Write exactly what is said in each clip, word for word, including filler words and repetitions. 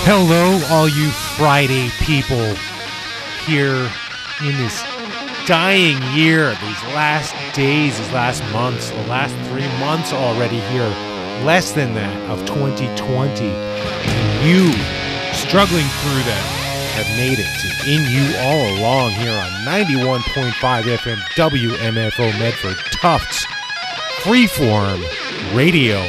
Hello, all you Friday people here in this dying year, these last days, these last months, the last three months already here, less than that, of twenty twenty. And you, struggling through them, have made it to In You All Along here on ninety-one point five F M W M F O Medford, Tufts, Freeform Radio.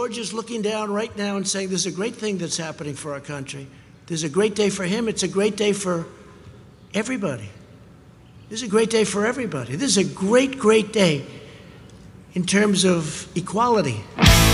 George is looking down right now and saying, there's a great thing that's happening for our country. There's a great day for him. It's a great day for everybody. This is a great day for everybody. This is a great, great day in terms of equality.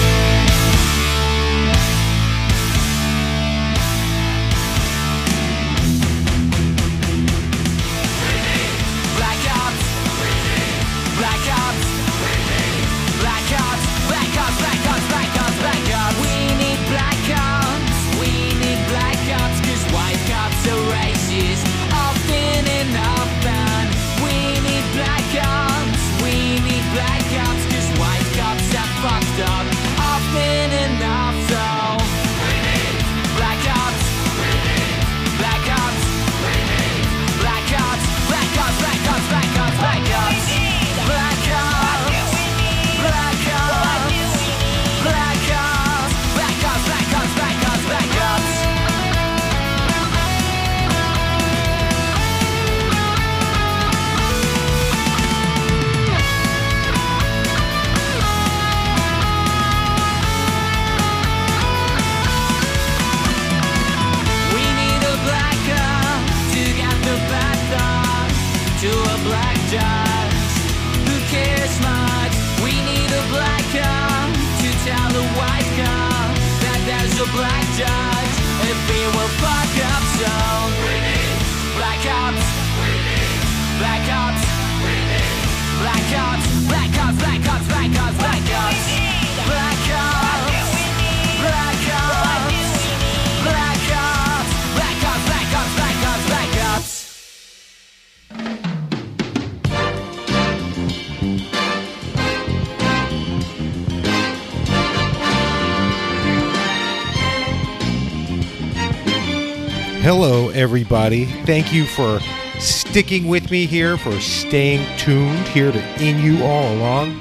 Hello, everybody. Thank you for sticking with me here, for staying tuned here to In You all along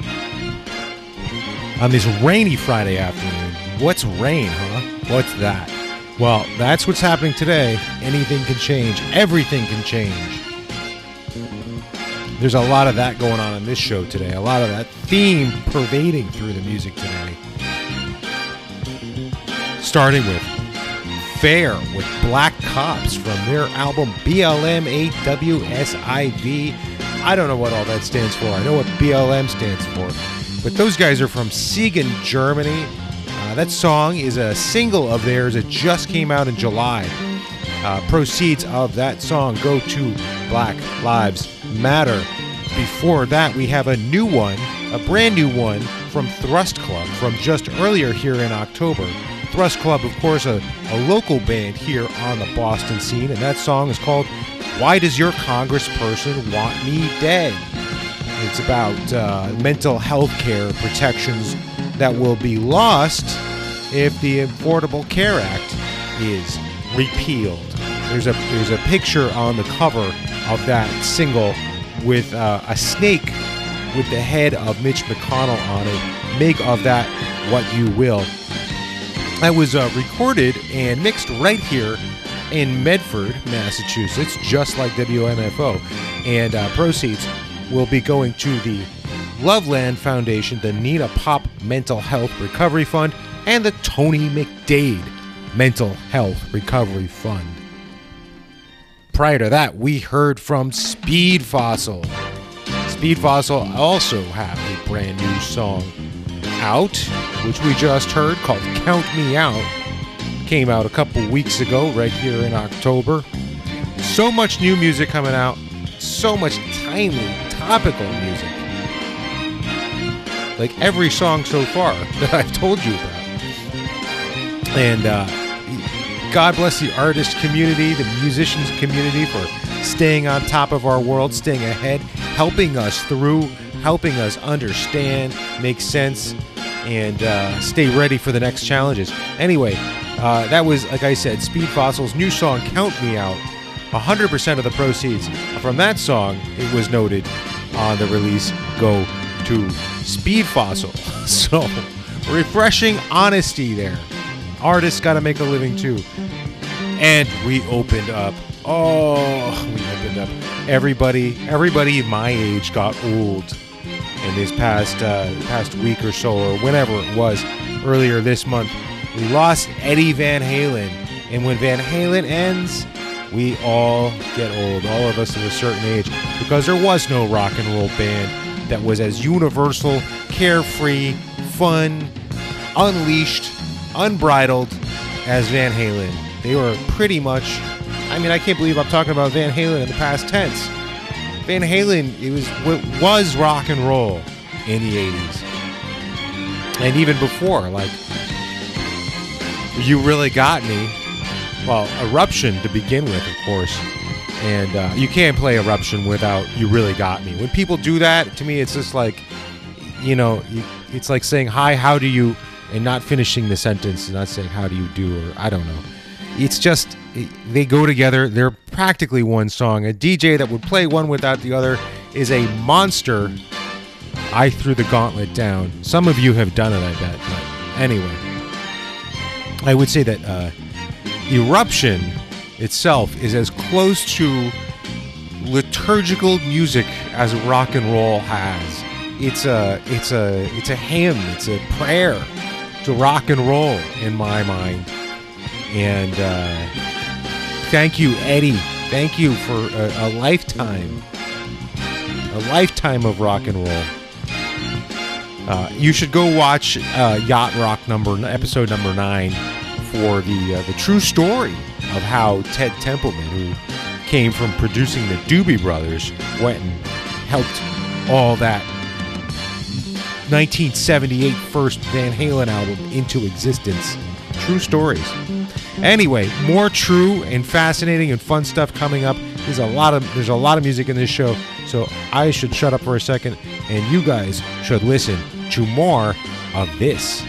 on this rainy Friday afternoon. What's rain, huh? What's that? Well, that's what's happening today. Anything can change. Everything can change. There's a lot of that going on in this show today. A lot of that theme pervading through the music today. Starting with Fair with Black Cops from their album B L M A W S I V. I don't know what all that stands for. I know what B L M stands for. But those guys are from Siegen, Germany. Uh, that song is a single of theirs. It just came out in July. Uh, proceeds of that song go to Black Lives Matter. Before that, we have a new one, a brand new one from Thrust Club from just earlier here in October. Thrust Club, of course, a, a local band here on the Boston scene, and that song is called Why Does Your Congressperson Want Me Dead? It's about uh, mental health care protections that will be lost if the Affordable Care Act is repealed. There's a there's a picture on the cover of that single with uh, a snake with the head of Mitch McConnell on it. Make of that what you will. That was uh, recorded and mixed right here in Medford, Massachusetts, just like W M F O. And uh, proceeds will be going to the Loveland Foundation, the Nina Pop Mental Health Recovery Fund, and the Tony McDade Mental Health Recovery Fund. Prior to that, we heard from Speed Fossil. Speed Fossil also have a brand new song out, which we just heard, called Count Me Out. Came out a couple weeks ago, right here in October. So much new music coming out. So much timely, topical music. Like every song so far that I've told you about. And uh, God bless the artist community, the musicians community for staying on top of our world, staying ahead, helping us through, helping us understand, make sense, and uh, stay ready for the next challenges. Anyway, uh, that was, like I said, Speed Fossil's new song, Count Me Out. one hundred percent of the proceeds from that song, it was noted on the release, go to Speed Fossil. So, refreshing honesty there. Artists got to make a living too. And we opened up. Oh, we opened up. Everybody, everybody my age got old. in this past uh, past week or so, or whenever it was, earlier this month. We lost Eddie Van Halen, and when Van Halen ends, we all get old, all of us of a certain age, because there was no rock and roll band that was as universal, carefree, fun, unleashed, unbridled as Van Halen. They were pretty much, I mean, I can't believe I'm talking about Van Halen in the past tense. Van Halen, it was what was rock and roll in the eighties. And even before, like, You Really Got Me. Well, Eruption to begin with, of course. And uh, you can't play Eruption without You Really Got Me. When people do that, to me, it's just like, you know, it's like saying, hi, how do you, and not finishing the sentence, and not saying, how do you do, or I don't know. It's just, they go together. They're practically one song. A D J that would play one without the other is a monster. I threw the gauntlet down. Some of you have done it, I bet. But anyway, I would say that uh, Eruption itself is as close to liturgical music as rock and roll has. It's a, it's a, it's a hymn. It's a prayer to rock and roll in my mind. And uh, thank you, Eddie. Thank you for a, a lifetime, a lifetime of rock and roll. Uh, you should go watch uh, Yacht Rock number episode number nine for the uh, the true story of how Ted Templeman, who came from producing the Doobie Brothers, went and helped all that nineteen seventy-eight first Van Halen album into existence. True stories. Anyway, more true and fascinating and fun stuff coming up. There's a lot of there's a lot of music in this show, so I should shut up for a second, and you guys should listen to more of this.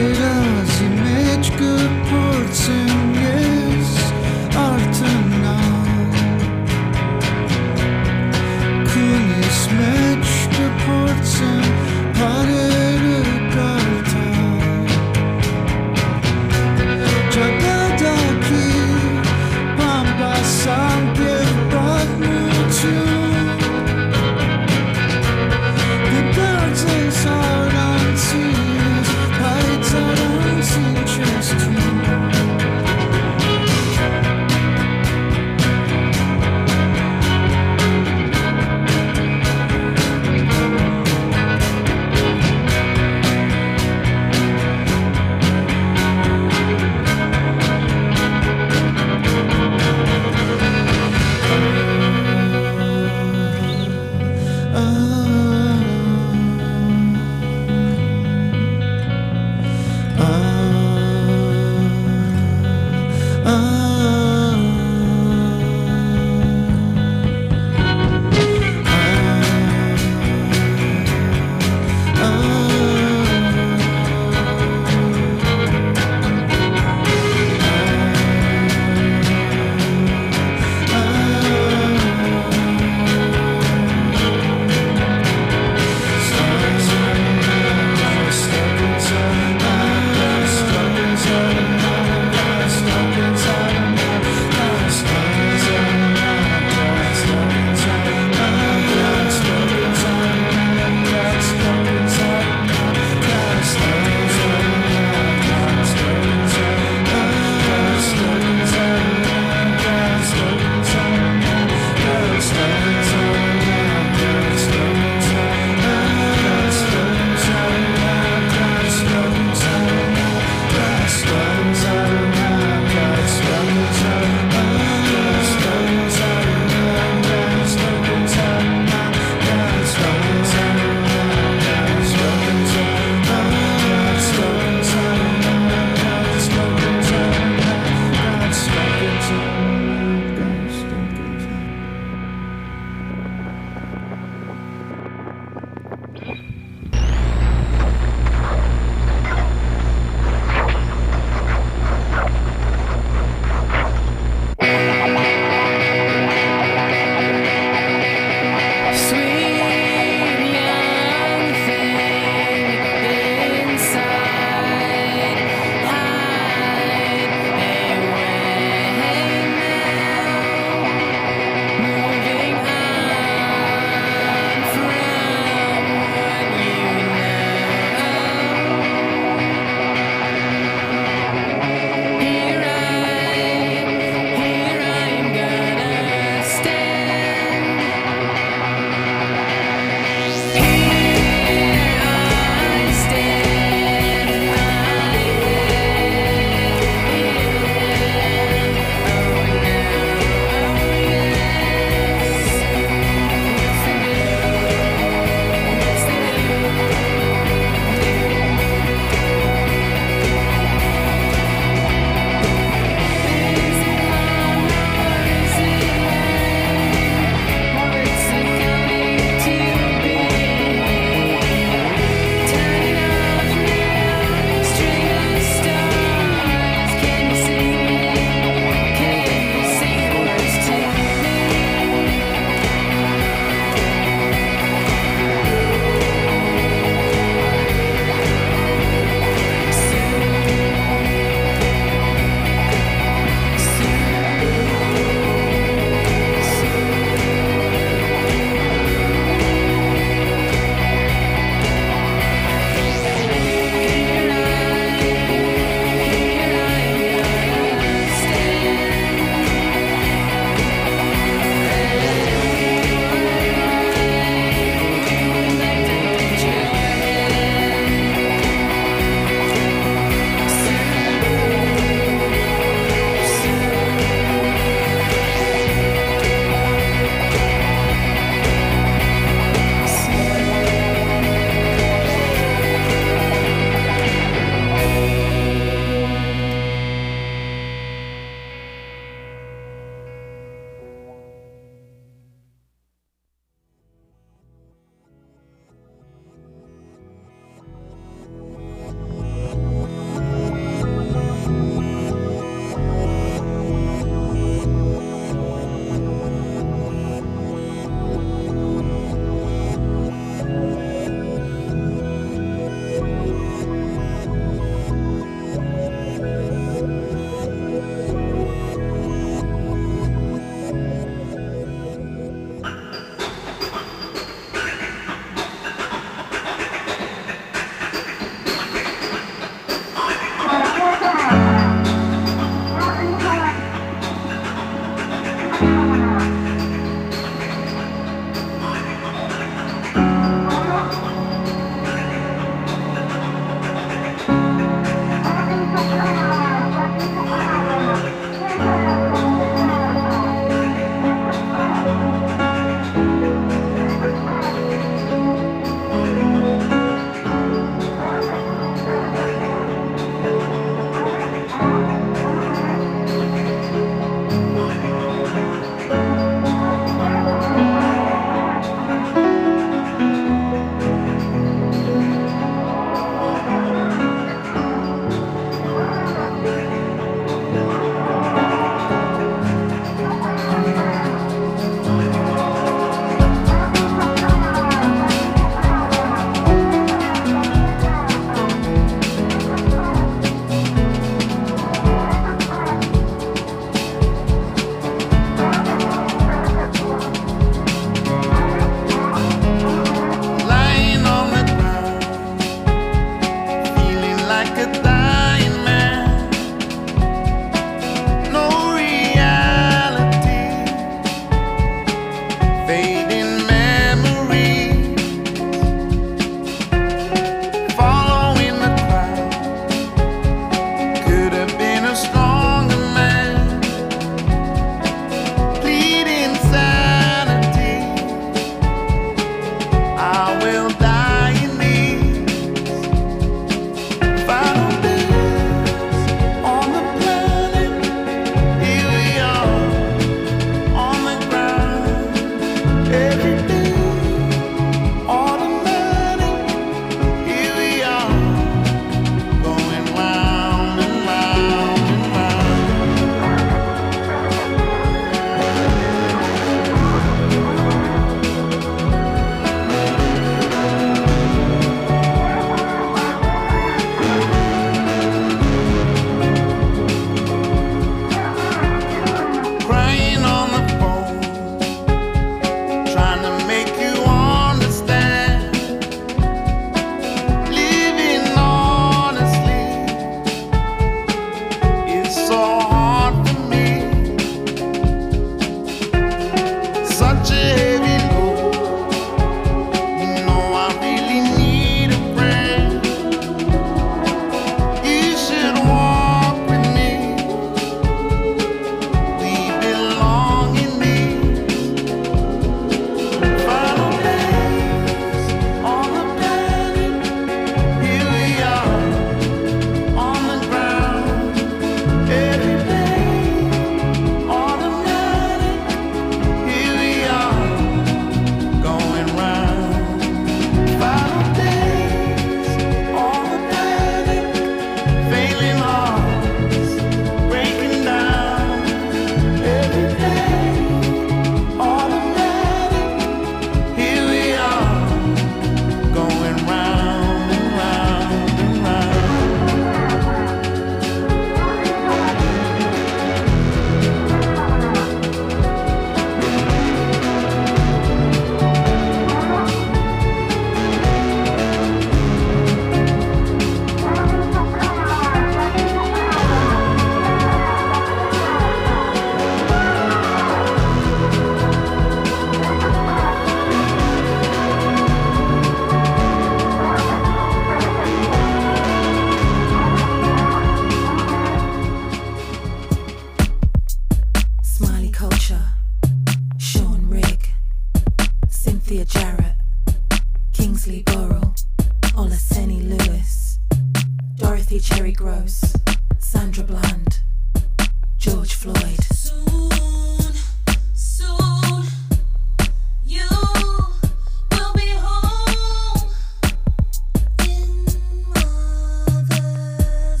Frankie Cherry Gross, Sandra Bland, George Floyd. Soon, soon, you will be home in mother's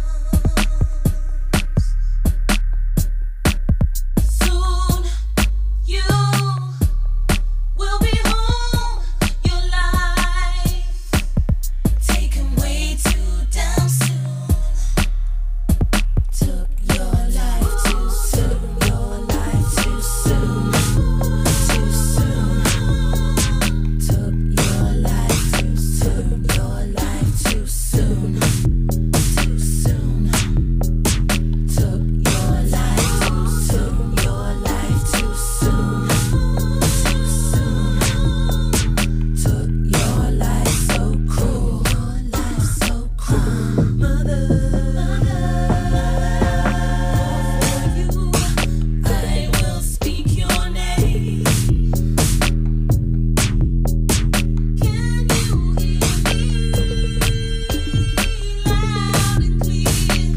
arms. Soon, you will be home. Your life taken way too damn soon. Took your life too soon. Your life too soon. Too soon. Took your life too soon. Your life too soon. Too soon. Took your life too soon. Your life too soon. Too soon. Took your life so cruel. Your life so cruel. Mother, for you, I will speak your name. Can you hear me loud and clear?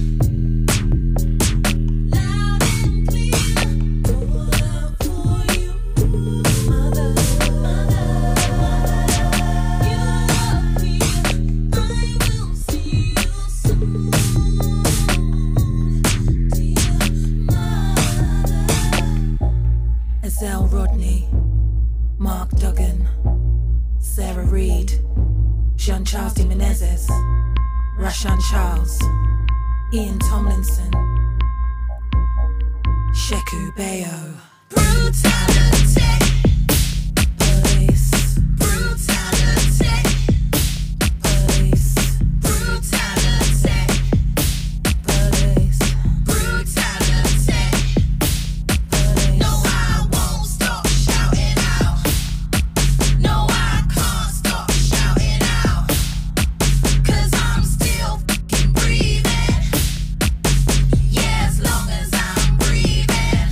Loud and clear. Pour out for you, mother, mother. You love me. I will see you soon, dear mother. Azelle Rodney, Mark Duggan, Sarah Reid, Jean-Charles de Menezes, Rashan Charles, Ian Tomlinson, Sheku Bayo. Brutality, Police, brutality, police, brutality, police, brutality. No, police. I won't stop shouting out. No, I can't stop shouting out. 'Cause I'm still fucking breathing. Yeah, as long as I'm breathing.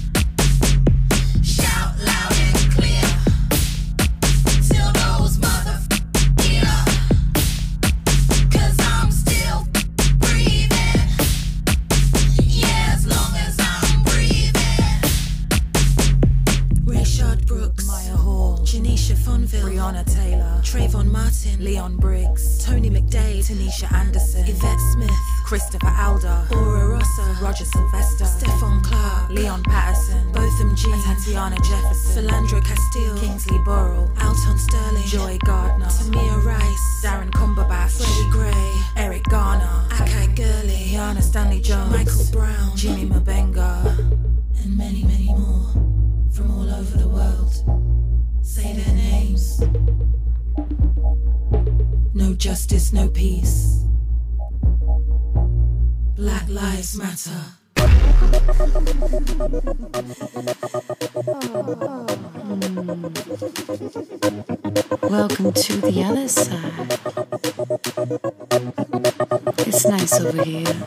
Shout loud and clear till those motherfuckers hear. 'Cause I'm still breathing. Yeah, as long as I'm breathing. Rayshard Brooks, Maya Hall, Janisha Fonville, Breonna Taylor, Trayvon Martin, Leon Briggs, Tony McDade, Tanisha Anderson, Yvette Smith, Christopher Alder, Aura Rossa, Roger Sylvester, Stephon Clark, Leon Patterson, Botham Jean, Tatiana Jefferson, Philandro Castile, Kingsley Burrell, Alton Sterling, Joy Gardner, Tamir Rice, Darren Cumberbatch, Freddie Gray, Eric Garner, Akai Gurley, Yana Stanley Jones, Michael Brown, Jimmy Mabenga, and many, many more from all over the world. Say their names. No justice, no peace. Black Lives Matter. Welcome to the other side. It's nice over here.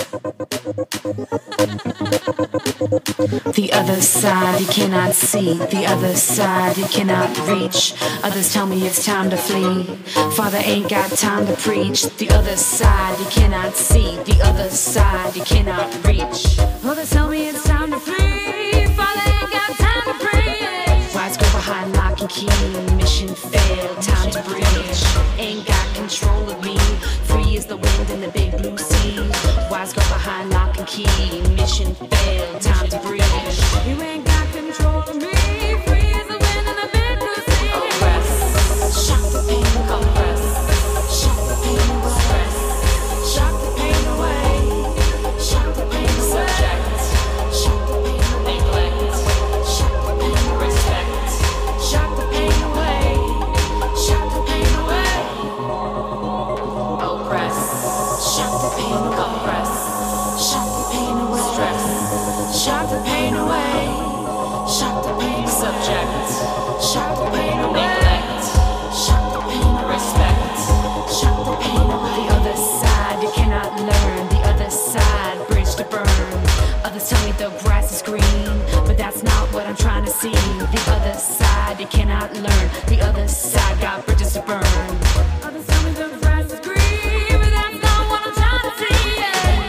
The other side you cannot see, the other side you cannot reach. Others tell me it's time to flee. Father ain't got time to preach. The other side you cannot see, the other side you cannot reach. Others tell me it's time to flee. Father ain't got time to preach. Wise go behind lock and key. Mission failed, time to breach. Ain't got control of me. Free as the wind in the big blue sea. Wise go behind lock and key. Mission failed, time to breach. You ain't got control of me. Free as the wind in the big blue sea. Oppress, shock the pain, compress. Shock the pain away. Shock the pain away. Shock the pain away. Subject. Shock the pain away. Neglect. Shock the pain away. Respect. Shock the pain away. Shock the pain away. Oppress. Shock the pain, compress. Shock the pain away. Stress. Shock the pain away. Shock the pain. Subject. Shock the pain away. Neglect. Shock the pain. Respect. Shock the pain away. The other side you cannot learn. The other side bridge to burn. Others tell me the grass is green, but that's not what I'm trying to see. The other side you cannot learn. The other side got bridges to burn. Others tell me the grass is green, but that's not what I'm trying to see.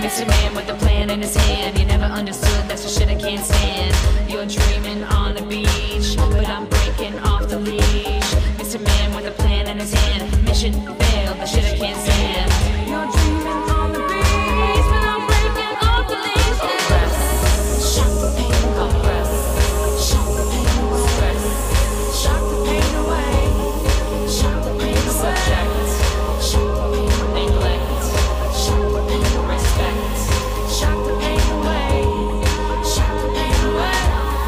Mister Man with a plan in his hand. You never understood, that's the shit I can't stand. You're dreaming on the beach, but I'm breaking off the leash. Mister Man with a plan in his hand. Mission failed, the shit I can't stand. You're dreaming on the beach, but I'm breaking off the leash. Compress, shock the pain, compress, shock the pain away, stress, shock the pain away, shock the pain away. Subject, shock the pain away, neglect, shock the pain away, respect, shock the pain away, shock the pain away.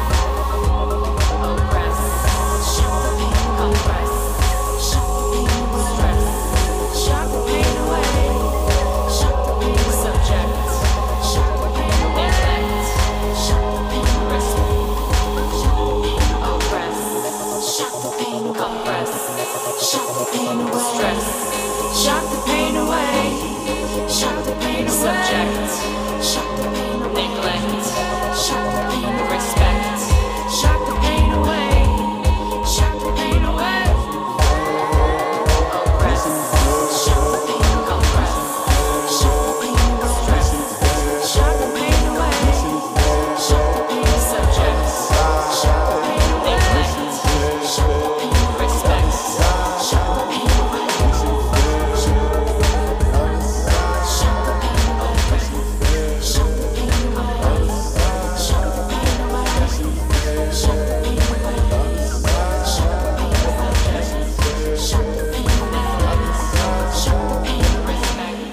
Oppress, shock the pain, compress, shock the pain away, stress, shock the pain away, shock the pain away. Subject, shock the pain away, neglect, shock the pain away, respect, oppress, shock the pain, compress, shock the pain away, stress, shock the pain away, shock the pain away. Subject, shock the pain away, neglect, shock the pain away, respect, shock the pain away, shock the pain away. Oppress, shock the pain, compress, shock the pain away, stress, shock the pain away, shock the pain. Subject, shock the pain away, neglect, shock the pain away, respect, shock the pain away, shock the pain, oppress, shock the pain away, shock the pain away, shock the pain away, shock the pain away, shock the pain away, shock the pain, respect.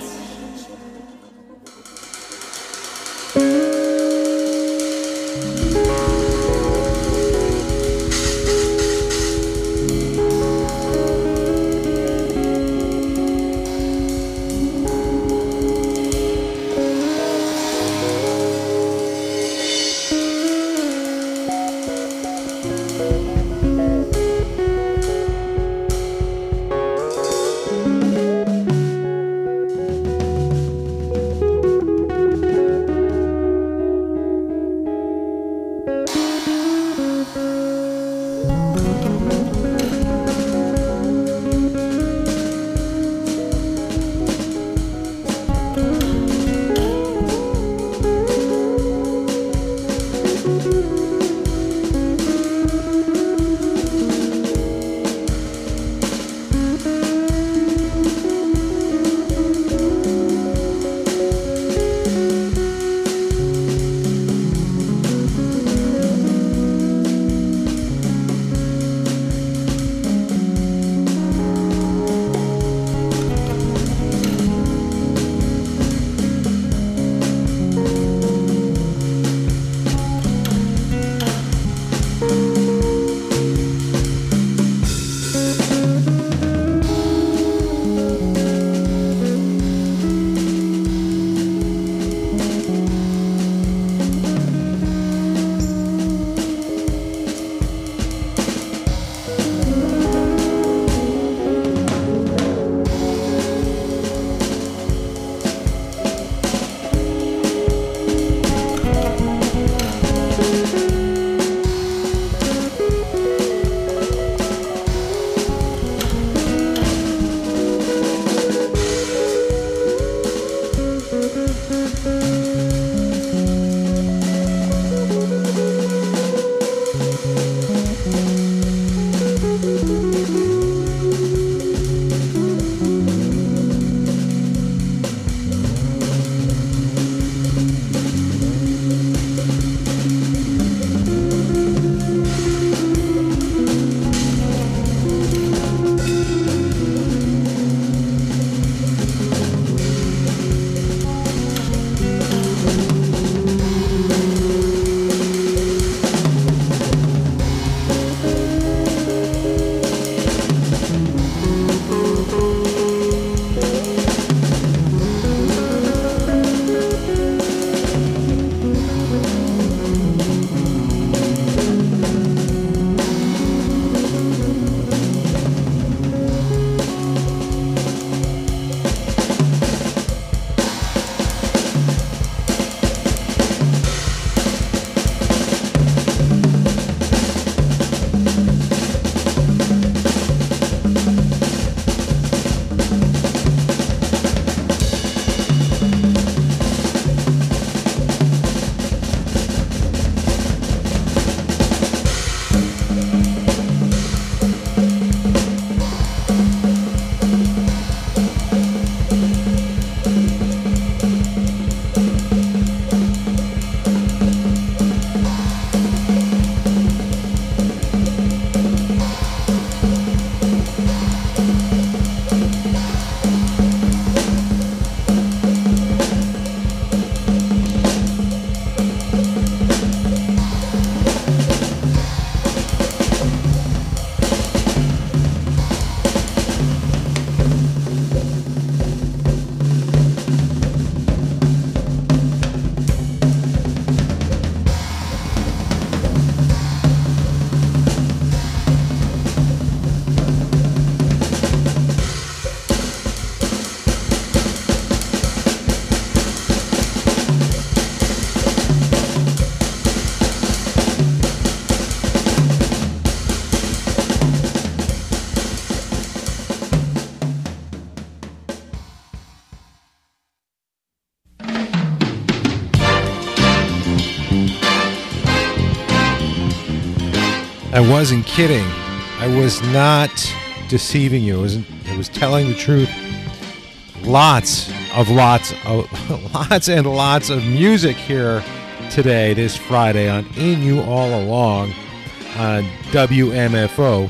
I wasn't kidding. I was not deceiving you. It was, it was telling the truth. Lots of lots of lots and lots of music here today, this Friday on Ain't You All Along on W M F O.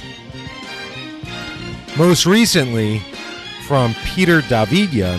Most recently from Peter Davidian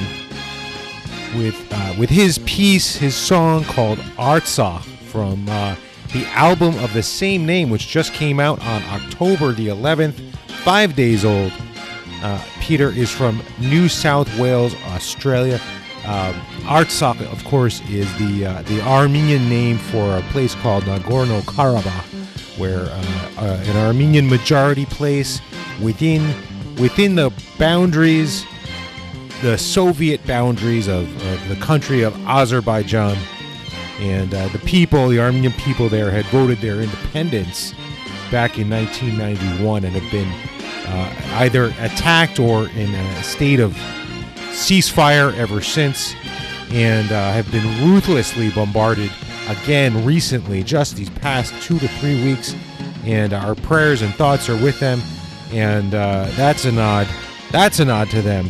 with uh, with his piece, his song called Artsakh from uh, the album of the same name, which just came out on October the eleventh, five days old. Uh, Peter is from New South Wales, Australia. Um, Artsakh, of course, is the uh, the Armenian name for a place called Nagorno-Karabakh, where uh, uh, an Armenian majority place within within the boundaries, the Soviet boundaries of, of the country of Azerbaijan. And uh, the people, the Armenian people there, had voted their independence back in nineteen ninety-one and have been uh, either attacked or in a state of ceasefire ever since, and uh, have been ruthlessly bombarded again recently, just these past two to three weeks. And our prayers and thoughts are with them, and uh, that's a nod. That's a nod to them.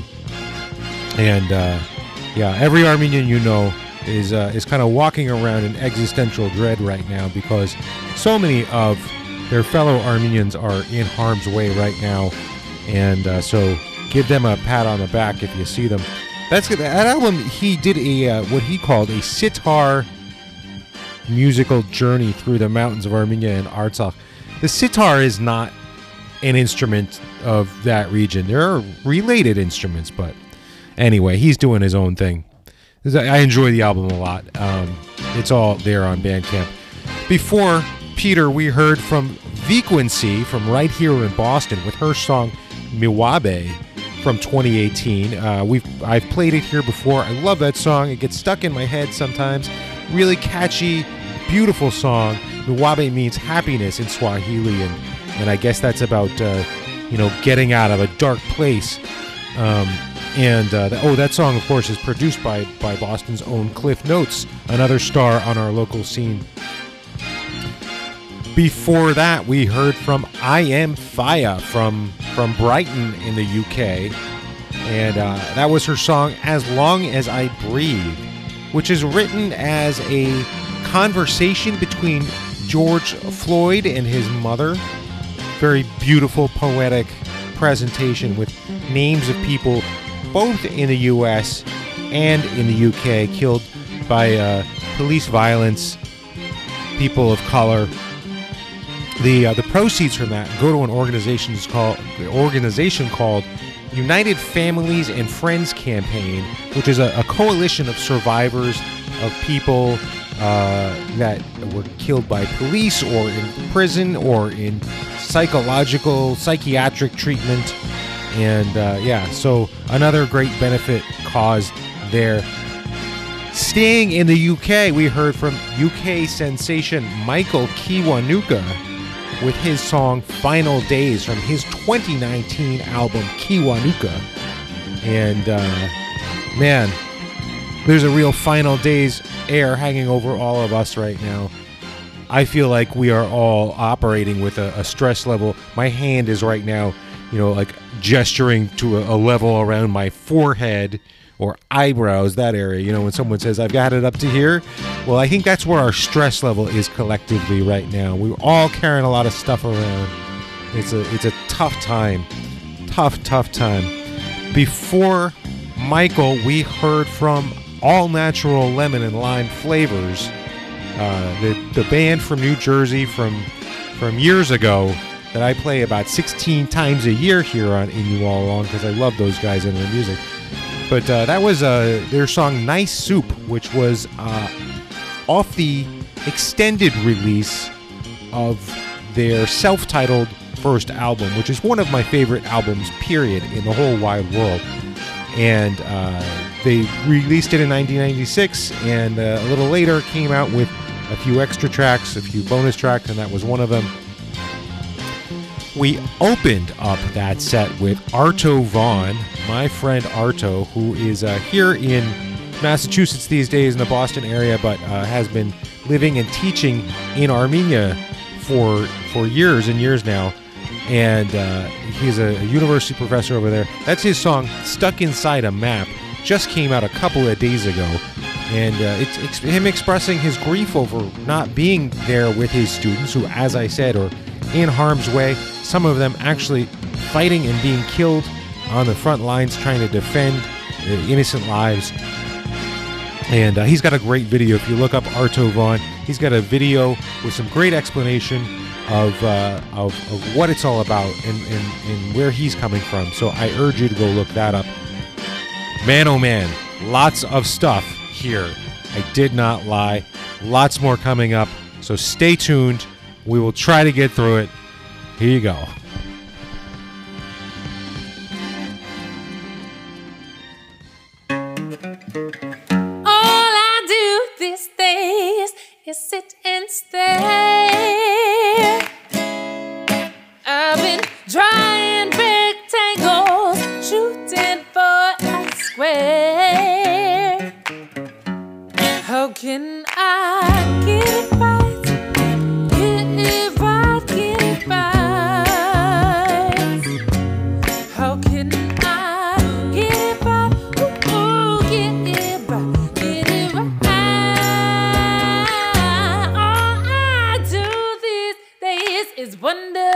And uh, yeah, every Armenian you know is uh, is kind of walking around in existential dread right now because so many of their fellow Armenians are in harm's way right now, and uh, so give them a pat on the back if you see them. That's that album. He did a uh, what he called a sitar musical journey through the mountains of Armenia and Artsakh. The sitar is not an instrument of that region. There are related instruments, but anyway, he's doing his own thing. I enjoy the album a lot. Um, it's all there on Bandcamp. Before Peter, we heard from Vequency from right here in Boston with her song Miwabe from twenty eighteen. Uh, we've I've played it here before. I love that song. It gets stuck in my head sometimes. Really catchy, beautiful song. Miwabe means happiness in Swahili, and, and I guess that's about uh, you know getting out of a dark place. Um, and uh, the, oh, that song, of course, is produced by by Boston's own Cliff Notes, another star on our local scene. Before that, we heard from I Am Faya from from Brighton in the U K, and uh, that was her song As Long As I Breathe, which is written as a conversation between George Floyd and his mother. Very beautiful, poetic presentation with names of people both in the U S and in the U K killed by uh, police violence, people of color. The uh, the proceeds from that go to an organization called the organization called United Families and Friends Campaign, which is a, a coalition of survivors of people uh, that were killed by police or in prison or in psychological, psychiatric treatment. And uh, yeah, so another great benefit cause there. Staying in the U K, we heard from U K sensation Michael Kiwanuka with his song Final Days from his twenty nineteen album Kiwanuka. And uh, man, there's a real Final Days air hanging over all of us right now. I feel like we are all operating with a, a stress level. My hand is right now, you know, like gesturing to a, a level around my forehead or eyebrows, that area. You know, when someone says, I've got it up to here. Well, I think that's where our stress level is collectively right now. We're all carrying a lot of stuff around. It's a, it's a tough time. Tough, tough time. Before Michael, we heard from All Natural Lemon and Lime Flavors, uh, the, the band from New Jersey from, from years ago that I play about sixteen times a year here on In You All Along because I love those guys and their music. But uh, that was uh, their song Nice Soup, which was uh, off the extended release of their self-titled first album, which is one of my favorite albums, period, in the whole wide world. And uh, they released it in nineteen ninety-six, and uh, a little later came out with a few extra tracks, a few bonus tracks, and that was one of them. We opened up that set with Arto Vaughn, my friend Arto, who is uh, here in Massachusetts these days in the Boston area, but uh, has been living and teaching in Armenia for for years and years now, and uh, he's a, a university professor over there. That's his song, Stuck Inside a Map, just came out a couple of days ago, and uh, it's, it's him expressing his grief over not being there with his students who, as I said, are in harm's way, some of them actually fighting and being killed on the front lines trying to defend uh, innocent lives. And uh, he's got a great video. If you look up Arto Vaughn, he's got a video with some great explanation of uh, of, of what it's all about and, and, and where he's coming from. So I urge you to go look that up. Man, oh man, lots of stuff here. I did not lie. Lots more coming up. So stay tuned. We will try to get through it. Here you go. Is sit and stare. I've been drawing rectangles, shooting for a square. How can I get it right? Get it right, get it right. How can I get it right? Ooh, ooh, get it right, get it right. Is wonder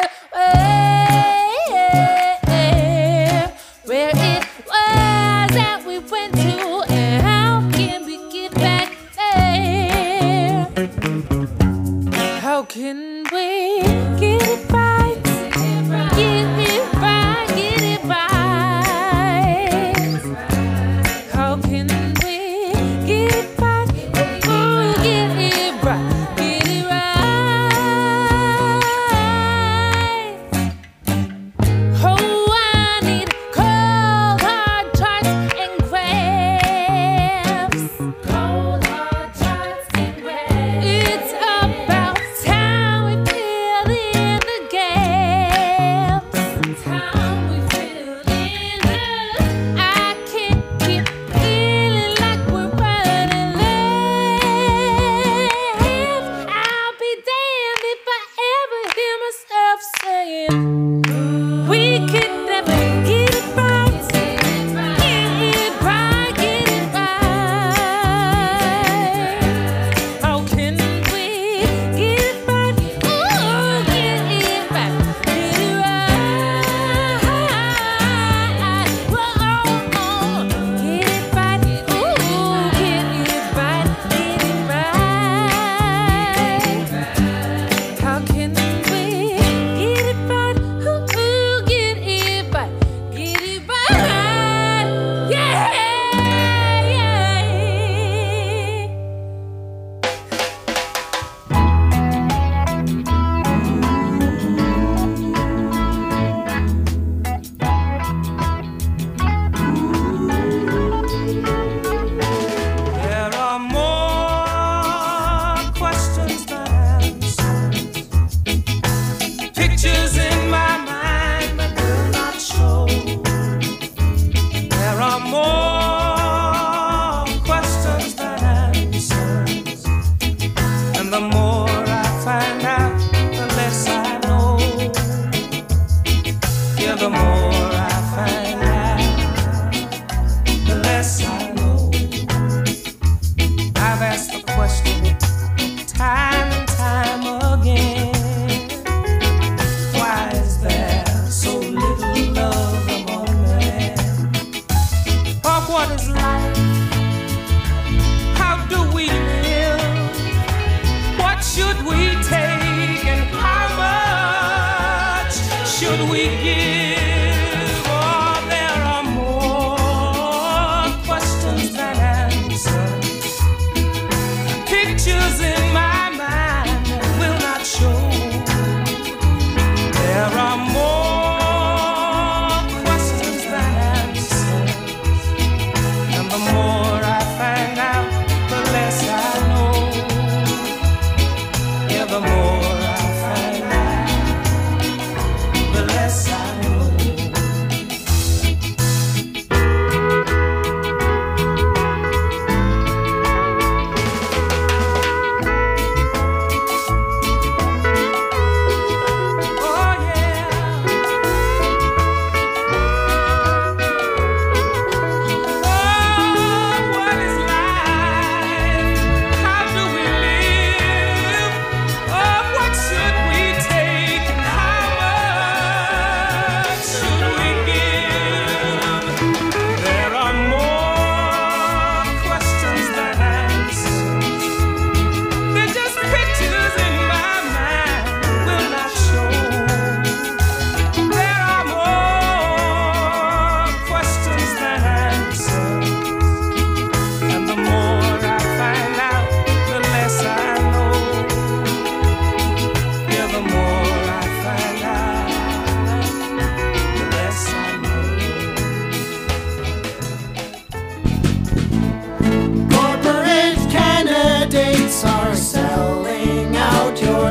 where, where it was that we went to, and how can we get back there? How can we get it right? Get it right, get it right. How can we get it right? Ooh, get it right, get it right.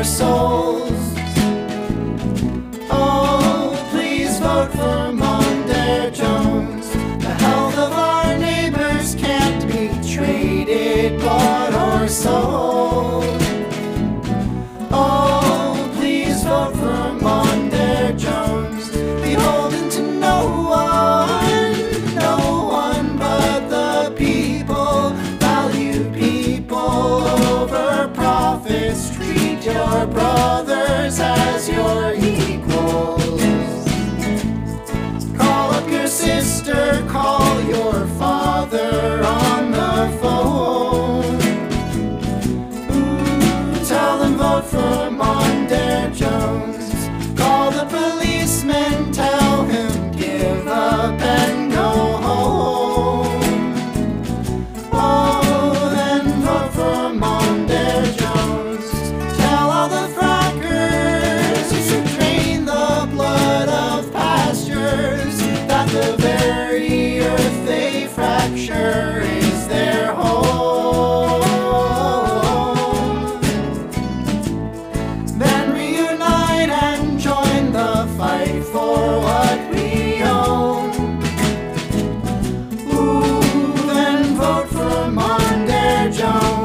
souls. Oh, please vote for Mondaire Jones. The health of our neighbors can't be traded, bought or sold. Oh, please vote for Mondaire Jones. Beholden to no one, no one but the people. Value people over profits. Treat your brothers as your equals. Call up your sister, call your father on the phone. Ooh, tell them vote for Mondaire Jones. Call the policeman, tell him give up and go home. Oh, then vote for Mondaire Jones. Tell all the frackers who drain the blood of pastures that the very earth they fracture is their home. Then reunite and join the fight for what we own. Ooh, then vote for Mondaire Jones.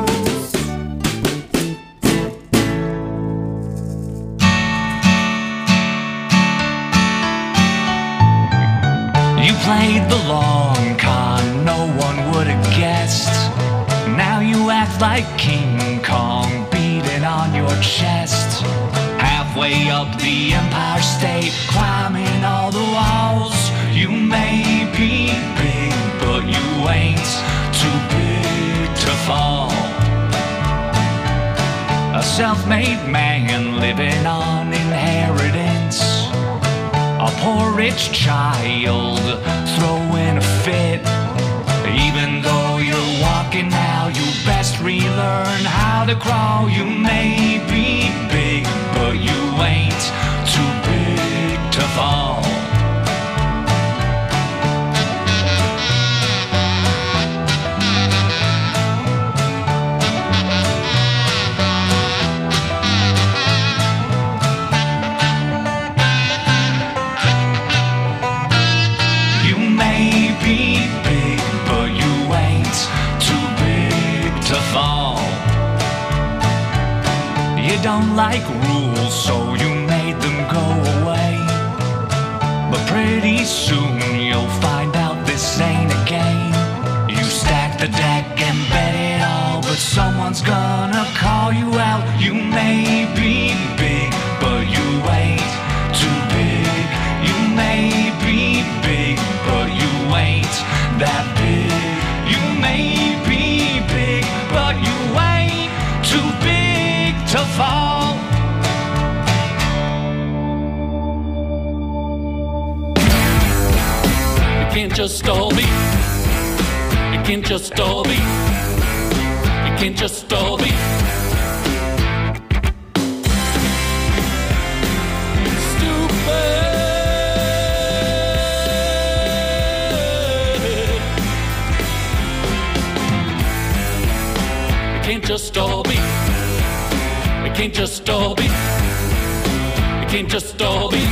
You played the long con, no one would have guessed. Now you act like King Kong, beating on your chest. Halfway up the Empire State, climbing all the walls. You may be big, but you ain't too big to fall. A self-made man living on inheritance. A poor rich child throwing a fit. Even though you're walking now, you best relearn how to crawl. You may be big, but you ain't too big to fall. You may be big, but you ain't too big to fall. You don't like rules, so you made them go away. But pretty soon you'll find out this ain't a game. You stack the deck and bet it all, but someone's gonna call you out. You may be big, but you ain't too big. You may be big, but you ain't that big. You may be big, but you ain't too big to fall. It can't just all be. It can't just all be. It can't just all be. Stupid. It can't just all be. It can't just all be. It can't just all be.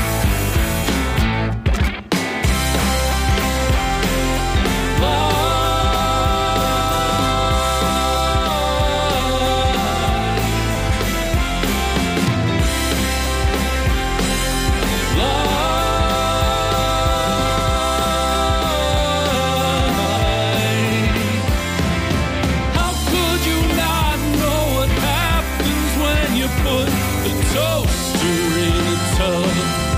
How could you not know what happens when you put the toaster in a tub?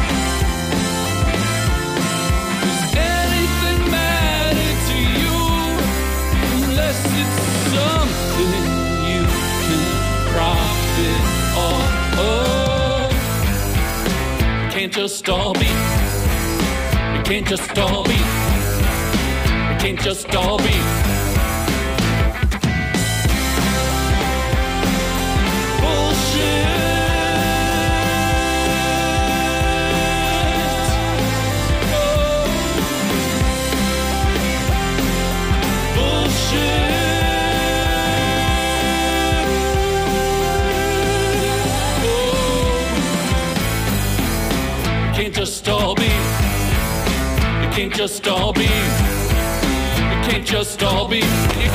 Does anything matter to you unless it's something you can profit off of? Can't just all be. It can't just all be. It can't just all be. Bullshit. can't just all be. It can't just all be.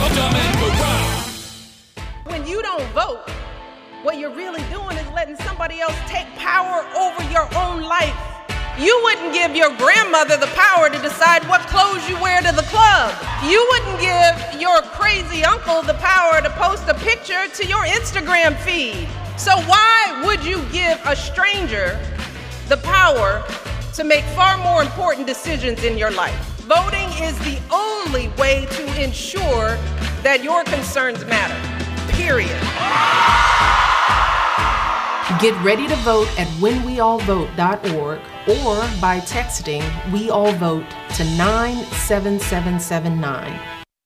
When you don't vote, what you're really doing is letting somebody else take power over your own life. You wouldn't give your grandmother the power to decide what clothes you wear to the club. You wouldn't give your crazy uncle the power to post a picture to your Instagram feed. So why would you give a stranger the power to make far more important decisions in your life? Voting is the only way to ensure that your concerns matter, period. Get ready to vote at when we all vote dot org or by texting We All Vote to nine seven seven seven nine.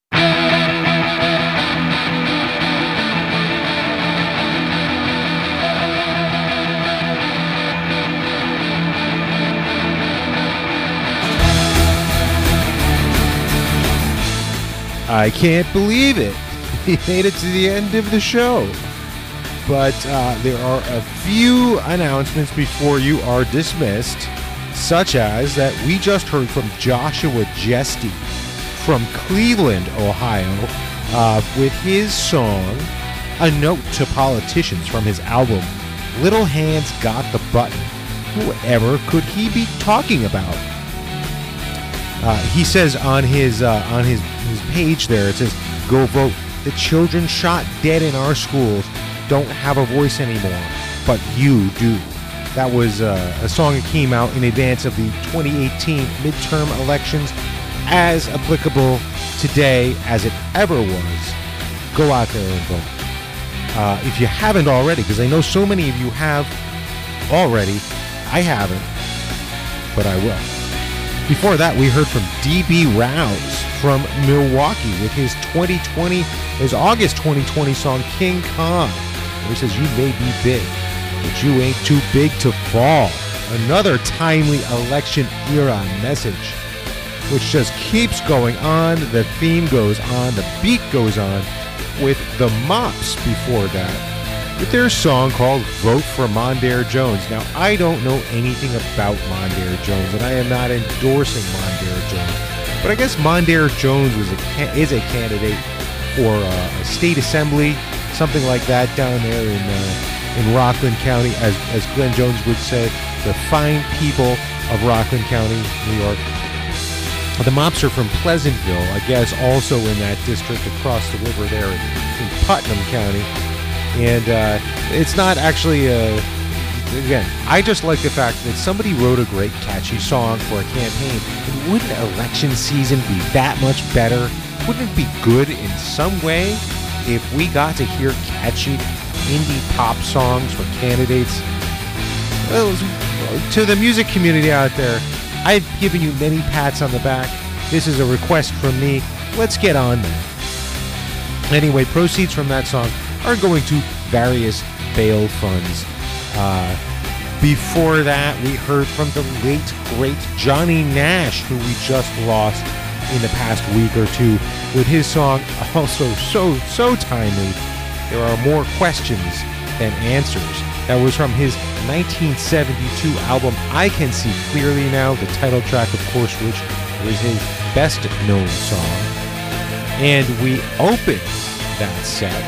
I can't believe it. We made it to the end of the show. But uh, there are a few announcements before you are dismissed, such as that we just heard from Joshua Jesty from Cleveland, Ohio, uh, with his song, A Note to Politicians, from his album, Little Hands Got the Button. Whoever could he be talking about? Uh, he says on his uh, on his, his page there, it says, "Go vote. The children shot dead in our schools don't have a voice anymore, but you do." That was uh, a song that came out in advance of the twenty eighteen midterm elections, as applicable today as it ever was. Go out there and vote. Uh, if you haven't already, because I know so many of you have already. I haven't, but I will. Before that, we heard from D B Rouse from Milwaukee with his twenty twenty, his August twenty twenty song, King Kong, where he says, "You may be big, but you ain't too big to fall." Another timely election era message, which just keeps going on. The theme goes on, the beat goes on, with the Mops before that, with their song called Vote for Mondaire Jones. Now, I don't know anything about Mondaire Jones, and I am not endorsing Mondaire Jones, but I guess Mondaire Jones was a, is a candidate for uh, a state assembly, something like that down there in uh, in Rockland County, as, as Glenn Jones would say, the fine people of Rockland County, New York. The Mops are from Pleasantville, I guess, also in that district across the river there in, in Putnam County. And uh, it's not actually, uh, again, I just like the fact that somebody wrote a great, catchy song for a campaign. And wouldn't election season be that much better? Wouldn't it be good in some way if we got to hear catchy indie pop songs for candidates? Well, to the music community out there, I've given you many pats on the back. This is a request from me. Let's get on there. Anyway, proceeds from that song are going to various bail funds. Uh, before that, we heard from the late, great Johnny Nash, who we just lost in the past week or two, with his song, also so, so timely, There Are More Questions Than Answers. That was from his nineteen seventy-two album, I Can See Clearly Now, the title track, of course, which was his best-known song. And we opened that set.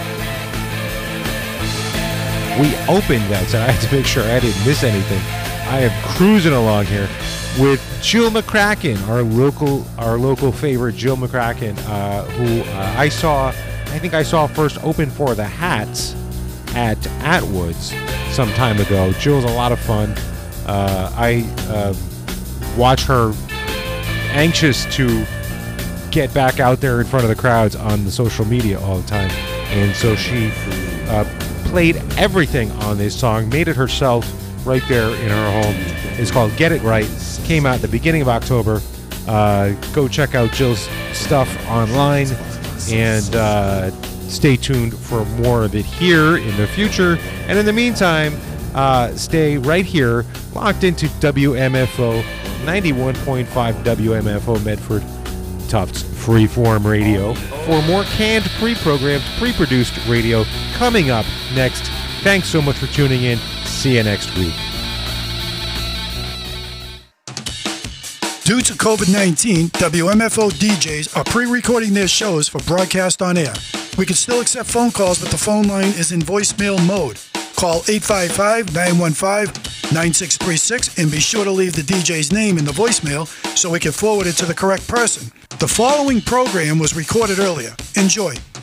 We opened that set. I had to make sure I didn't miss anything. I am cruising along here with Jill McCracken, our local, our local favorite, Jill McCracken, uh, who uh, I saw. I think I saw first open for the Hats at Atwood's some time ago. Jill's a lot of fun. Uh, I uh, watch her, anxious to get back out there in front of the crowds on the social media all the time, and so she uh, played everything on this song, made it herself right there in her home. It's called Get It Right. Came out at the beginning of October. Uh, go check out Jill's stuff online, and uh, stay tuned for more of it here in the future. And in the meantime, uh, stay right here, locked into W M F O ninety-one point five W M F O Medford, Tufts Freeform Radio, for more canned, pre-programmed, pre-produced radio coming up next. Thanks so much for tuning in. See you next week. Due to COVID nineteen, W M F O D Js are pre-recording their shows for broadcast on air. We can still accept phone calls, but the phone line is in voicemail mode. Call eight five five, nine one five, nine six three six and be sure to leave the D J's name in the voicemail so we can forward it to the correct person. The following program was recorded earlier. Enjoy.